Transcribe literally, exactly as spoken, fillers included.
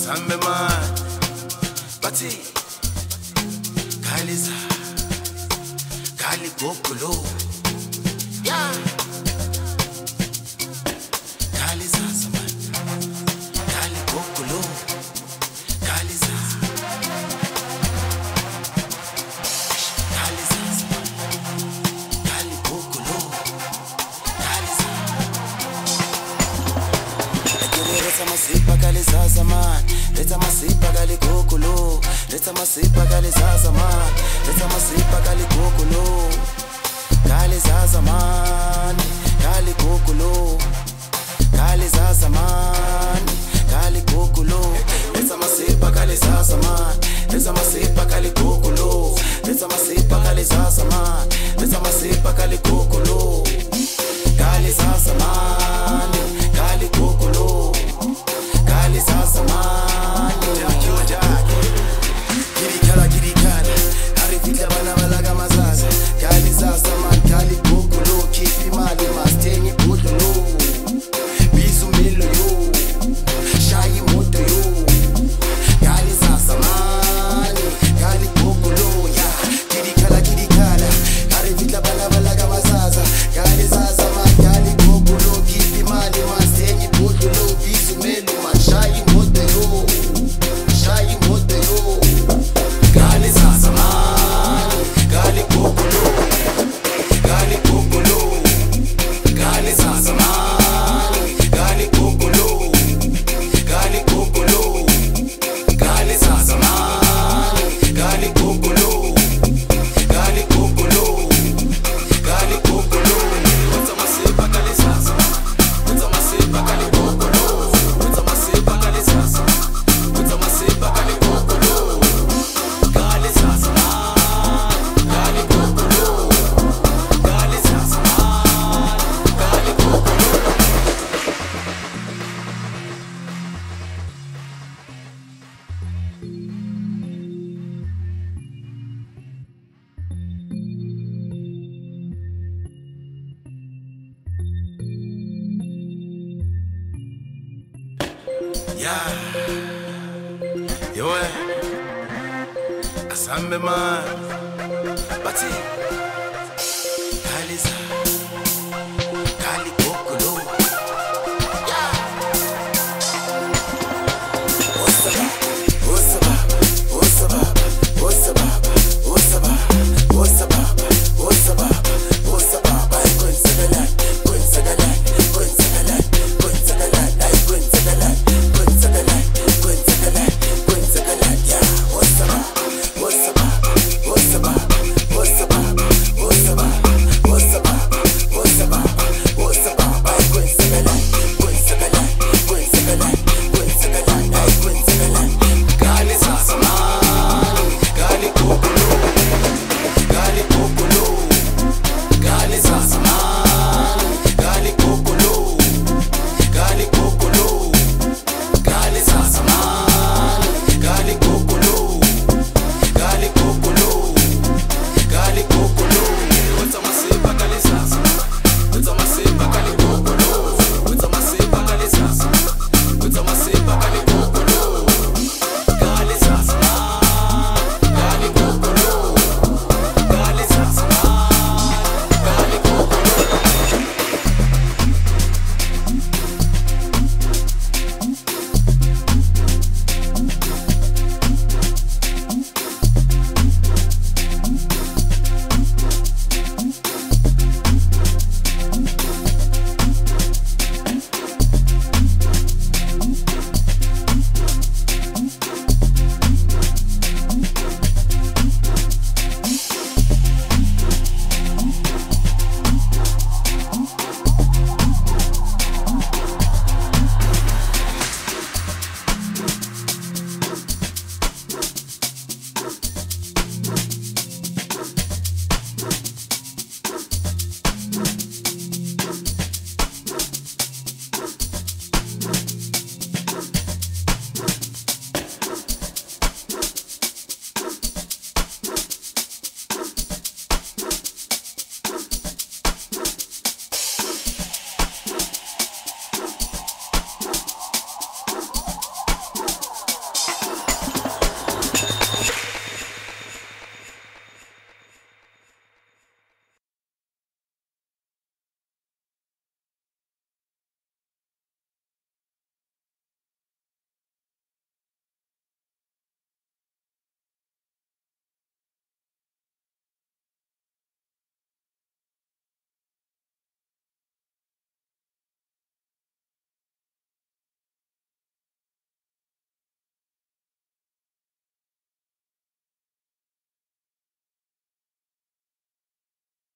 Asambe man, Bati, Kaliza, Kali Gokulu, yeah. Kaliza Saman, Kali Gokulu, Kaliza, Kaliza Saman, Kali Gokulu, Kaliza. Let's masipa Kaliza Saman, let's masipa Kali Gokulu, let's masipa Kaliza Saman, let's masipa Kali Gokulu, Kaliza Saman, Kali Gokulu. Kaliza Saman, Kali Gokulu. Let's masipa Kaliza Saman, let's masipa Kali Gokulu, let's masipa Kaliza Saman, let's masipa Kali Gokulu, Kaliza Saman, Kali Gokulu, Kaliza Saman, Jackie Jackie, Kiri Kala Kiri Kala, Harifika Bana Balaga Mazaza, Kaliza Saman, Kali Gokulu, Kipi Mali Mastengi Gokulu. Bizumelo yo, Shayi moto yo, Kaliza Saman, Kali Gokulu, ya, Kiri Kala Kiri Kala, Harifika Bana Balaga Mazaza, Kaliza Saman, Kali Gokulu, Kipi Mali Mastengi Gokulu, Bizumelo man, Shayi moto yo, Shayi moto yo, Kaliza Saman, Kali Gokulu, Kali Gokulu, Kaliza Saman. Kali Gokulu, Kali Gokulu, Kaliza Saman, Kali Gokulu, Kali Gokulu, Kali Gokulu. Let's masipa Kaliza Saman, let's masipa Kali Gokulu, let's masipa Kaliza Saman, let's masipa Kali Gokulu, Kaliza Saman, Kali Gokulu, Kaliza Saman, Kali Gokulu. Yeah, yo, Asambe man, Bati, Kaliza, Kali Gokulu, yeah. What's the